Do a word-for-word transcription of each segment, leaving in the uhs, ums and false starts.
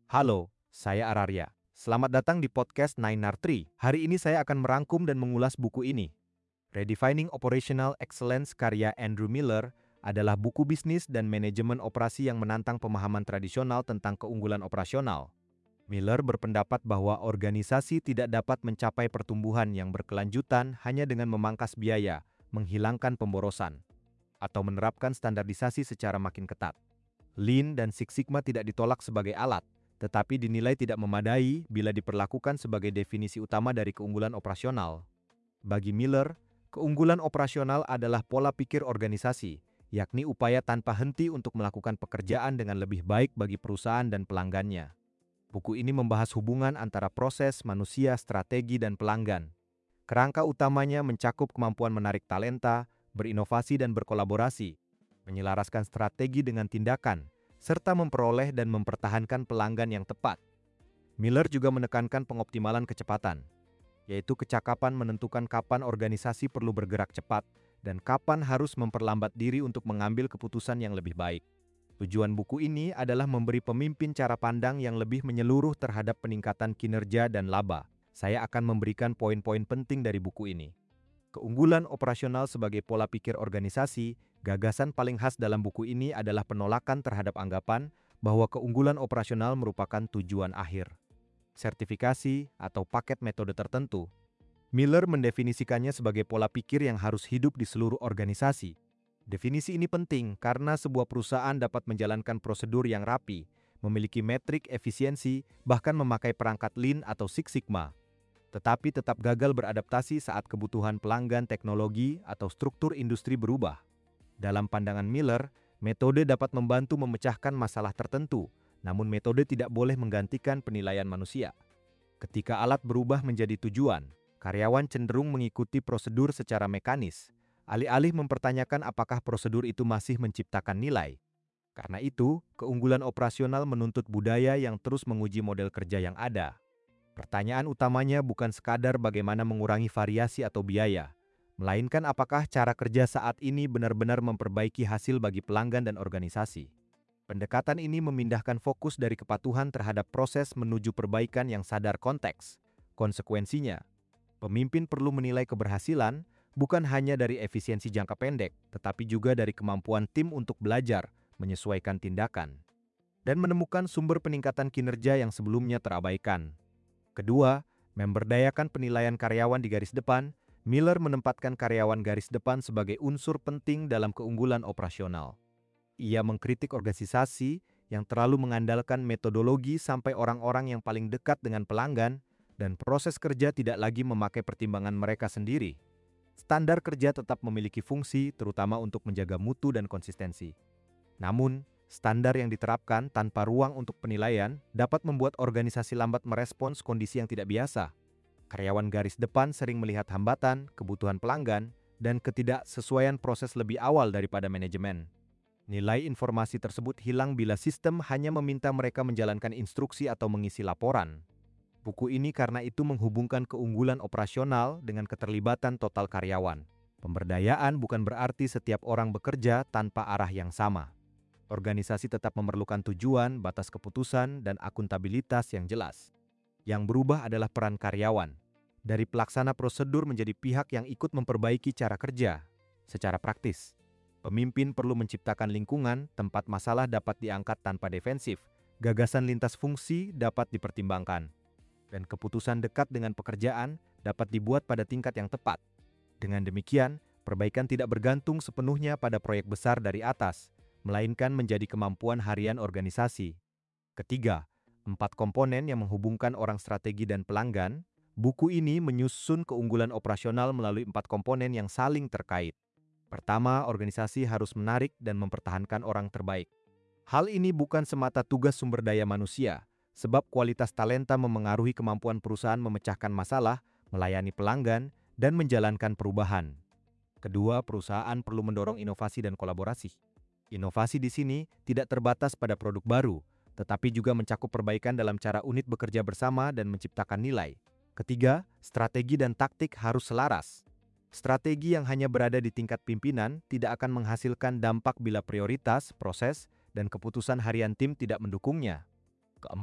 Halo, saya Ararya. Selamat datang di podcast Nine R Tree. Hari ini saya akan merangkum dan mengulas buku ini. Redefining Operational Excellence karya Andrew Miller adalah buku bisnis dan manajemen operasi yang menantang pemahaman tradisional tentang keunggulan operasional. Miller berpendapat bahwa organisasi tidak dapat mencapai pertumbuhan yang berkelanjutan hanya dengan memangkas biaya, menghilangkan pemborosan, atau menerapkan standarisasi secara makin ketat. Lean dan Six Sigma tidak ditolak sebagai alat, tetapi dinilai tidak memadai bila diperlakukan sebagai definisi utama dari keunggulan operasional. Bagi Miller, keunggulan operasional adalah pola pikir organisasi, yakni upaya tanpa henti untuk melakukan pekerjaan dengan lebih baik bagi perusahaan dan pelanggannya. Buku ini membahas hubungan antara proses, manusia, strategi, dan pelanggan. Kerangka utamanya mencakup kemampuan menarik talenta, berinovasi dan berkolaborasi, menyelaraskan strategi dengan tindakan, serta memperoleh dan mempertahankan pelanggan yang tepat. Miller juga menekankan pengoptimalan kecepatan, yaitu kecakapan menentukan kapan organisasi perlu bergerak cepat dan kapan harus memperlambat diri untuk mengambil keputusan yang lebih baik. Tujuan buku ini adalah memberi pemimpin cara pandang yang lebih menyeluruh terhadap peningkatan kinerja dan laba. Saya akan memberikan poin-poin penting dari buku ini. Keunggulan operasional sebagai pola pikir organisasi, gagasan paling khas dalam buku ini adalah penolakan terhadap anggapan bahwa keunggulan operasional merupakan tujuan akhir. Sertifikasi atau paket metode tertentu. Miller mendefinisikannya sebagai pola pikir yang harus hidup di seluruh organisasi. Definisi ini penting karena sebuah perusahaan dapat menjalankan prosedur yang rapi, memiliki metrik efisiensi, bahkan memakai perangkat Lean atau Six Sigma, tetapi tetap gagal beradaptasi saat kebutuhan pelanggan teknologi atau struktur industri berubah. Dalam pandangan Miller, metode dapat membantu memecahkan masalah tertentu, namun metode tidak boleh menggantikan penilaian manusia. Ketika alat berubah menjadi tujuan, karyawan cenderung mengikuti prosedur secara mekanis, alih-alih mempertanyakan apakah prosedur itu masih menciptakan nilai. Karena itu, keunggulan operasional menuntut budaya yang terus menguji model kerja yang ada. Pertanyaan utamanya bukan sekadar bagaimana mengurangi variasi atau biaya, melainkan apakah cara kerja saat ini benar-benar memperbaiki hasil bagi pelanggan dan organisasi. Pendekatan ini memindahkan fokus dari kepatuhan terhadap proses menuju perbaikan yang sadar konteks. Konsekuensinya, pemimpin perlu menilai keberhasilan bukan hanya dari efisiensi jangka pendek, tetapi juga dari kemampuan tim untuk belajar, menyesuaikan tindakan, dan menemukan sumber peningkatan kinerja yang sebelumnya terabaikan. Kedua, memberdayakan penilaian karyawan di garis depan. Miller menempatkan karyawan garis depan sebagai unsur penting dalam keunggulan operasional. Ia mengkritik organisasi yang terlalu mengandalkan metodologi sampai orang-orang yang paling dekat dengan pelanggan dan proses kerja tidak lagi memakai pertimbangan mereka sendiri. Standar kerja tetap memiliki fungsi, terutama untuk menjaga mutu dan konsistensi. Namun, standar yang diterapkan tanpa ruang untuk penilaian dapat membuat organisasi lambat merespons kondisi yang tidak biasa. Karyawan garis depan sering melihat hambatan, kebutuhan pelanggan, dan ketidaksesuaian proses lebih awal daripada manajemen. Nilai informasi tersebut hilang bila sistem hanya meminta mereka menjalankan instruksi atau mengisi laporan. Buku ini karena itu menghubungkan keunggulan operasional dengan keterlibatan total karyawan. Pemberdayaan bukan berarti setiap orang bekerja tanpa arah yang sama. Organisasi tetap memerlukan tujuan, batas keputusan, dan akuntabilitas yang jelas. Yang berubah adalah peran karyawan, dari pelaksana prosedur menjadi pihak yang ikut memperbaiki cara kerja. Secara praktis, pemimpin perlu menciptakan lingkungan tempat masalah dapat diangkat tanpa defensif, gagasan lintas fungsi dapat dipertimbangkan, dan keputusan dekat dengan pekerjaan dapat dibuat pada tingkat yang tepat. Dengan demikian, perbaikan tidak bergantung sepenuhnya pada proyek besar dari atas, melainkan menjadi kemampuan harian organisasi. Ketiga, empat komponen yang menghubungkan orang strategi dan pelanggan. Buku ini menyusun keunggulan operasional melalui empat komponen yang saling terkait. Pertama, organisasi harus menarik dan mempertahankan orang terbaik. Hal ini bukan semata tugas sumber daya manusia, sebab kualitas talenta memengaruhi kemampuan perusahaan memecahkan masalah, melayani pelanggan, dan menjalankan perubahan. Kedua, perusahaan perlu mendorong inovasi dan kolaborasi. Inovasi di sini tidak terbatas pada produk baru, tetapi juga mencakup perbaikan dalam cara unit bekerja bersama dan menciptakan nilai. Ketiga, strategi dan taktik harus selaras. Strategi yang hanya berada di tingkat pimpinan tidak akan menghasilkan dampak bila prioritas, proses, dan keputusan harian tim tidak mendukungnya. Keempat,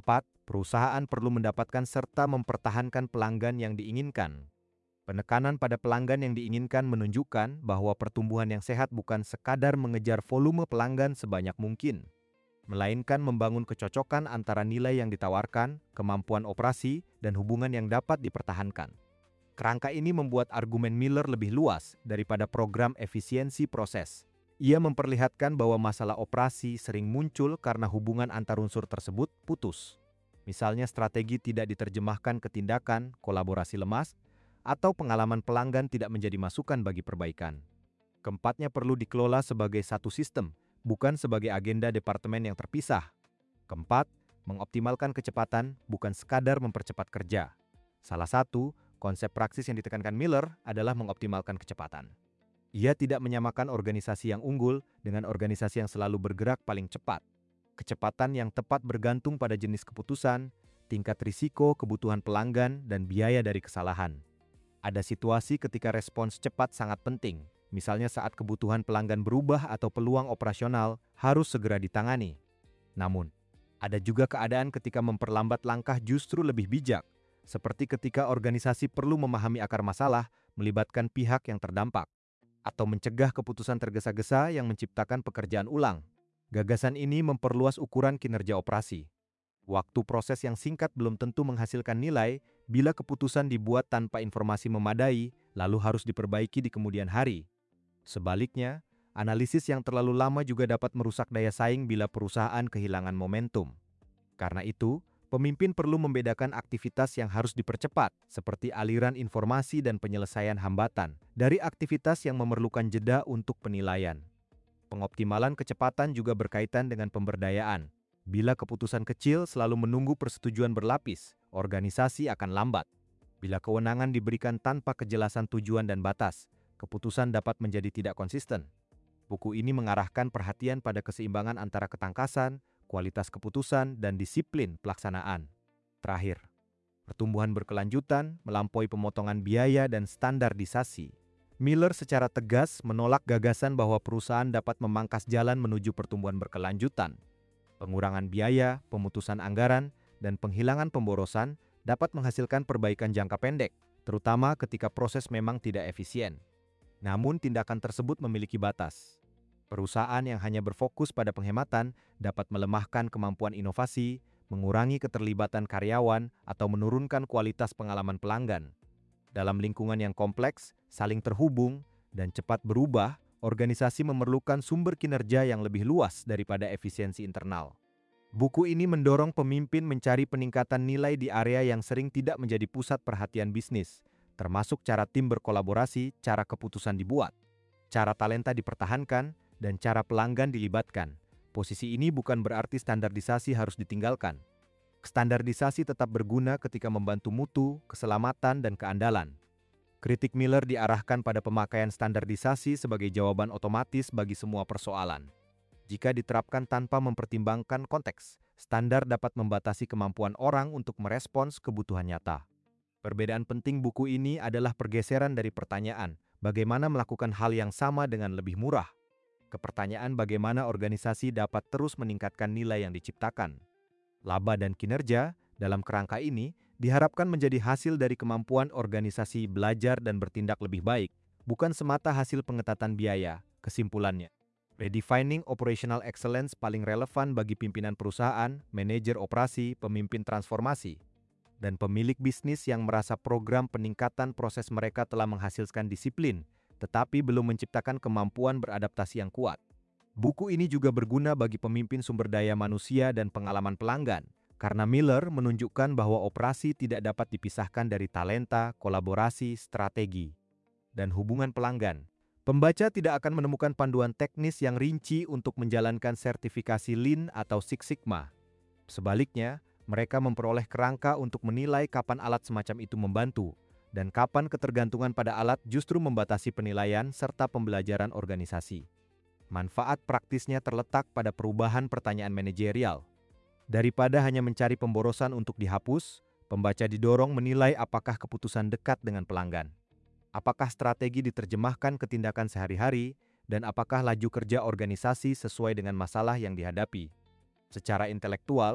Perusahaan perlu mendapatkan serta mempertahankan pelanggan yang diinginkan. Penekanan pada pelanggan yang diinginkan menunjukkan bahwa pertumbuhan yang sehat bukan sekadar mengejar volume pelanggan sebanyak mungkin, melainkan membangun kecocokan antara nilai yang ditawarkan, kemampuan operasi, dan hubungan yang dapat dipertahankan. Kerangka ini membuat argumen Miller lebih luas daripada program efisiensi proses. Ia memperlihatkan bahwa masalah operasi sering muncul karena hubungan antar unsur tersebut putus. Misalnya strategi tidak diterjemahkan ke tindakan, kolaborasi lemas, atau pengalaman pelanggan tidak menjadi masukan bagi perbaikan. Keempatnya perlu dikelola sebagai satu sistem, bukan sebagai agenda departemen yang terpisah. Keempat, mengoptimalkan kecepatan bukan sekadar mempercepat kerja. Salah satu konsep praksis yang ditekankan Miller adalah mengoptimalkan kecepatan. Ia tidak menyamakan organisasi yang unggul dengan organisasi yang selalu bergerak paling cepat. Kecepatan yang tepat bergantung pada jenis keputusan, tingkat risiko, kebutuhan pelanggan, dan biaya dari kesalahan. Ada situasi ketika respons cepat sangat penting, misalnya saat kebutuhan pelanggan berubah atau peluang operasional harus segera ditangani. Namun, ada juga keadaan ketika memperlambat langkah justru lebih bijak, seperti ketika organisasi perlu memahami akar masalah, melibatkan pihak yang terdampak, atau mencegah keputusan tergesa-gesa yang menciptakan pekerjaan ulang. Gagasan ini memperluas ukuran kinerja operasi. Waktu proses yang singkat belum tentu menghasilkan nilai bila keputusan dibuat tanpa informasi memadai, lalu harus diperbaiki di kemudian hari. Sebaliknya, analisis yang terlalu lama juga dapat merusak daya saing bila perusahaan kehilangan momentum. Karena itu, pemimpin perlu membedakan aktivitas yang harus dipercepat, seperti aliran informasi dan penyelesaian hambatan, dari aktivitas yang memerlukan jeda untuk penilaian. Pengoptimalan kecepatan juga berkaitan dengan pemberdayaan. Bila keputusan kecil selalu menunggu persetujuan berlapis, organisasi akan lambat. Bila kewenangan diberikan tanpa kejelasan tujuan dan batas, keputusan dapat menjadi tidak konsisten. Buku ini mengarahkan perhatian pada keseimbangan antara ketangkasan, kualitas keputusan, dan disiplin pelaksanaan. Terakhir, pertumbuhan berkelanjutan melampaui pemotongan biaya dan standarisasi. Miller secara tegas menolak gagasan bahwa perusahaan dapat memangkas jalan menuju pertumbuhan berkelanjutan. Pengurangan biaya, pemutusan anggaran, dan penghilangan pemborosan dapat menghasilkan perbaikan jangka pendek, terutama ketika proses memang tidak efisien. Namun tindakan tersebut memiliki batas. Perusahaan yang hanya berfokus pada penghematan dapat melemahkan kemampuan inovasi, mengurangi keterlibatan karyawan, atau menurunkan kualitas pengalaman pelanggan. Dalam lingkungan yang kompleks, saling terhubung, dan cepat berubah, organisasi memerlukan sumber kinerja yang lebih luas daripada efisiensi internal. Buku ini mendorong pemimpin mencari peningkatan nilai di area yang sering tidak menjadi pusat perhatian bisnis, termasuk cara tim berkolaborasi, cara keputusan dibuat, cara talenta dipertahankan, dan cara pelanggan dilibatkan. Posisi ini bukan berarti standarisasi harus ditinggalkan. Standarisasi tetap berguna ketika membantu mutu, keselamatan, dan keandalan. Kritik Miller diarahkan pada pemakaian standarisasi sebagai jawaban otomatis bagi semua persoalan. Jika diterapkan tanpa mempertimbangkan konteks, standar dapat membatasi kemampuan orang untuk merespons kebutuhan nyata. Perbedaan penting buku ini adalah pergeseran dari pertanyaan, bagaimana melakukan hal yang sama dengan lebih murah, ke pertanyaan bagaimana organisasi dapat terus meningkatkan nilai yang diciptakan. Laba dan kinerja dalam kerangka ini diharapkan menjadi hasil dari kemampuan organisasi belajar dan bertindak lebih baik, bukan semata hasil pengetatan biaya. Kesimpulannya, redefining operational excellence paling relevan bagi pimpinan perusahaan, manajer operasi, pemimpin transformasi, dan pemilik bisnis yang merasa program peningkatan proses mereka telah menghasilkan disiplin, tetapi belum menciptakan kemampuan beradaptasi yang kuat. Buku ini juga berguna bagi pemimpin sumber daya manusia dan pengalaman pelanggan, karena Miller menunjukkan bahwa operasi tidak dapat dipisahkan dari talenta, kolaborasi, strategi, dan hubungan pelanggan. Pembaca tidak akan menemukan panduan teknis yang rinci untuk menjalankan sertifikasi Lean atau Six Sigma. Sebaliknya, mereka memperoleh kerangka untuk menilai kapan alat semacam itu membantu, dan kapan ketergantungan pada alat justru membatasi penilaian serta pembelajaran organisasi. Manfaat praktisnya terletak pada perubahan pertanyaan manajerial. Daripada hanya mencari pemborosan untuk dihapus, pembaca didorong menilai apakah keputusan dekat dengan pelanggan, apakah strategi diterjemahkan ke tindakan sehari-hari, dan apakah laju kerja organisasi sesuai dengan masalah yang dihadapi. Secara intelektual,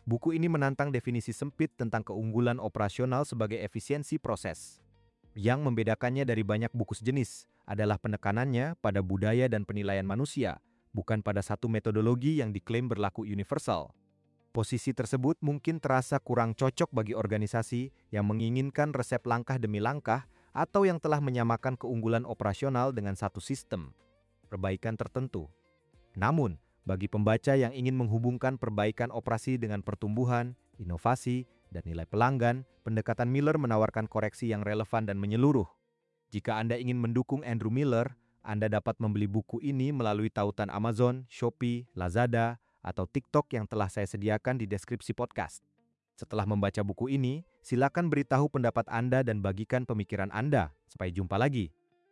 Buku ini menantang definisi sempit tentang keunggulan operasional sebagai efisiensi proses. Yang membedakannya dari banyak buku sejenis adalah penekanannya pada budaya dan penilaian manusia, bukan pada satu metodologi yang diklaim berlaku universal. Posisi tersebut mungkin terasa kurang cocok bagi organisasi yang menginginkan resep langkah demi langkah atau yang telah menyamakan keunggulan operasional dengan satu sistem perbaikan tertentu. Namun, bagi pembaca yang ingin menghubungkan perbaikan operasi dengan pertumbuhan, inovasi, dan nilai pelanggan, pendekatan Miller menawarkan koreksi yang relevan dan menyeluruh. Jika Anda ingin mendukung Andrew Miller, Anda dapat membeli buku ini melalui tautan Amazon, Shopee, Lazada, atau TikTok yang telah saya sediakan di deskripsi podcast. Setelah membaca buku ini, silakan beritahu pendapat Anda dan bagikan pemikiran Anda. Sampai jumpa lagi.